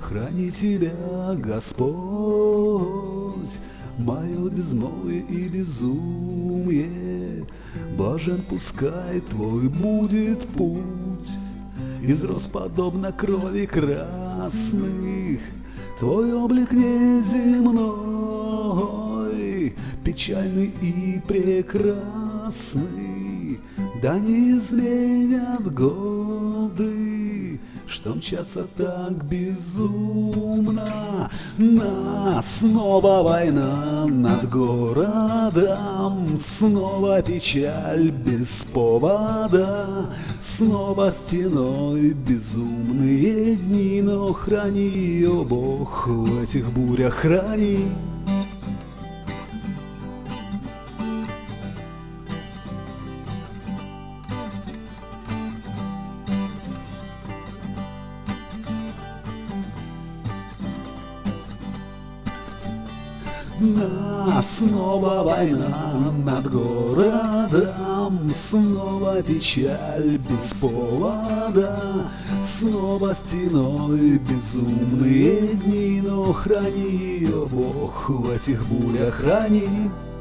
Храни тебя, Господь, мое безмолвие и безумие. Блажен пускай твой будет путь, из роз подобно крови красных. Твой облик неземной, печальный и прекрасный, да не изменят годы, что мчатся так безумно. Снова война над городом, снова печаль без повода, снова стеной безумные дни, но храни ее, Бог, в этих бурях храни. Снова война над городом, снова печаль без повода, снова стеной безумные дни, но храни ее, Бог, в этих бурях храни.